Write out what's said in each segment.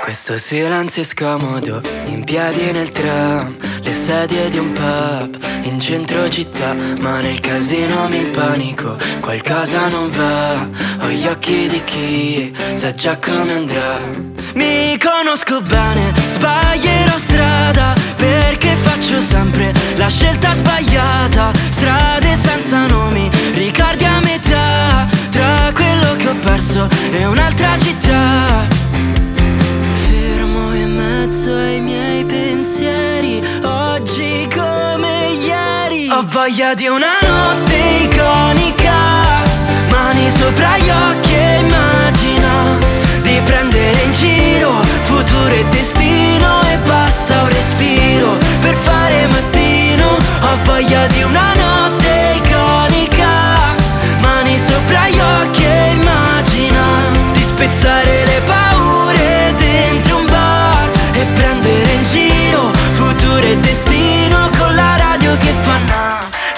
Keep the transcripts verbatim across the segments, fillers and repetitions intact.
Questo silenzio è scomodo, in piedi nel tram, le sedie di un pub in centro città, ma nel casino mi impanico, qualcosa non va. Ho gli occhi di chi sa già come andrà. Mi conosco bene, sbaglierò strada, perché faccio sempre la scelta sbagliata. Strade senza nomi, ricordi a metà, tra quello che ho perso e un'altra città. Fermo in mezzo ai miei pensieri, oggi come ieri. Ho voglia di una notte iconica, mani sopra gli occhi e immagina di prendere in giro futuro e destino, e basta un respiro per fare mattino. Ho voglia di una notte iconica, mani sopra gli occhi e immagina di spezzare le paure dentro un bar e prendere in giro futuro e destino, con la radio che fa na.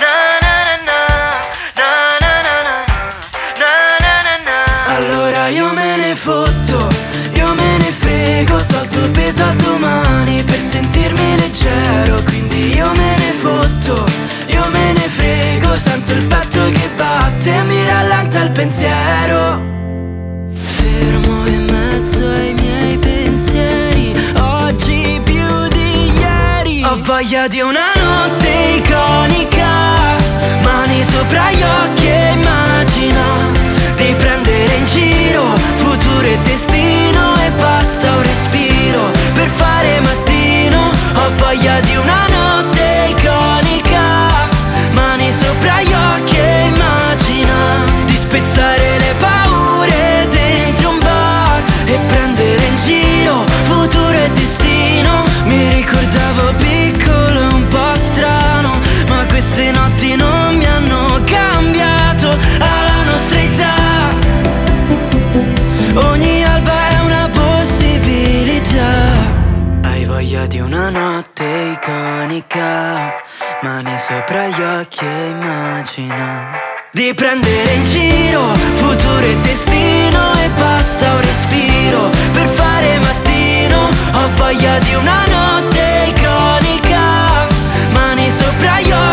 Allora io me ne fotto, io me ne frego, ho tolto il peso a domani per sentirmi leggero. Quindi io me ne fotto, io me ne frego, sento il petto che batte e mi rallenta il pensiero. Fermo in mezzo ai miei pensieri, oggi più di ieri. Ho voglia di una notte iconica, mani sopra gli occhi e immagina di prendere in giro futuro e destino, e basta un respiro per fare mattino. Ho voglia di una notte iconica, mani sopra gli occhi e immagina di spezzare le paure dentro un bar e prendere in giro futuro e destino. Mi ricordavo piccolo e un po' strano, ma queste notti non mi hanno cambiato alla nostra età. Ogni alba è una possibilità. Hai voglia di una notte iconica, mani sopra gli occhi e immagina di prendere in giro futuro e destino, e basta un respiro per fare mattino. Ho voglia di una notte iconica, mani sopra gli occhi